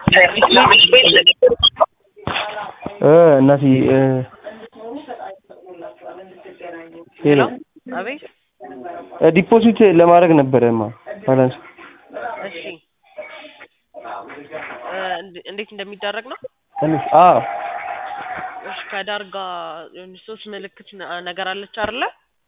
እናቴ ሄሎ አቤት ዲፖዚት ለማድረግ ነበረማ ባላንስ። እሺ እንዴት እንደሚደረግ ነው? ትንሽ እሺ ከዳር ጋር ሶስት ምልክት ነገር አለች አይደለ?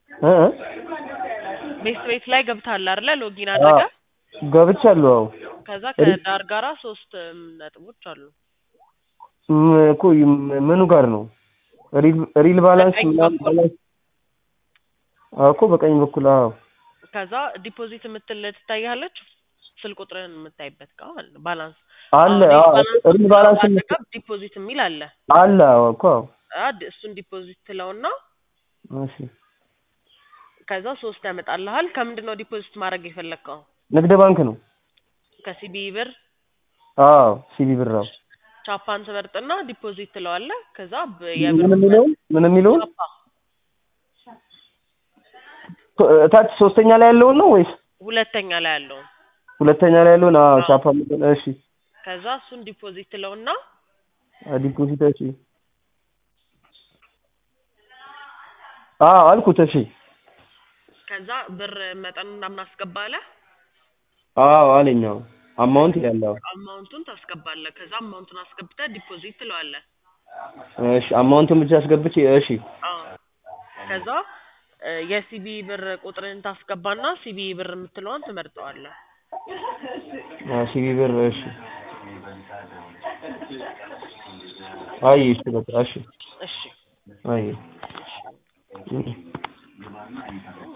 ቤት ላይ ገብታል አይደለ? ሎጊን አድርገህ ገብቻለሁ። ከዛ ከዳር ጋራ ሶስት ነጥቦች አሉ። እኮ ምኑ ጋር ነው? ሪል ባላንስ ባላንስ እኮ በቀኝ በኩል ከዛ ዲፖዚት የምትል ትታያለች። ስልክ ቁጥርን የምታይበት ጋር ባላንስ አለ። ሪል ባላንስ ዲፖዚት የሚል አለ እኮ እሱን ዲፖዚት ትለውና እሺ ከዛ ሶስት ያመጣልሃል። ከምንድነው ዲፖዚት ማድረግ የፈለከው? ንግድ ባንክ ነው። ከሲቢ ብር? ሲቢ ብር ነው። ቻፓን ትመርጥና ዲፖዚት ትለዋለህ። ከዛ ምን የሚለው ታች ሶስተኛ ላይ ያለው ነው ወይስ ሁለተኛ ላይ ያለው? ሁለተኛ ላይ ያለው ቻፓ። እሺ ከዛ እሱን ዲፖዚት ትለውና ዲፖዚት እሺ አልኩት። እሺ ከዛ ብር መጠኑን ምናምን አስገባለህ? አለኝ። አማውንት ያለው አማውንቱን ታስገባለህ። ከዛ አማውንቱን አስገብተህ ዲፖዚት ትለዋለህ። እሺ አማውንቱን ብቻ አስገብቼ እሺ ከዛ የሲቢ ብር ቁጥርን ታስገባና ሲቢ ብር የምትለውን ትመርጠዋለህ። ሲቢ ብር እሺ እሺ በቃ እሺ እሺ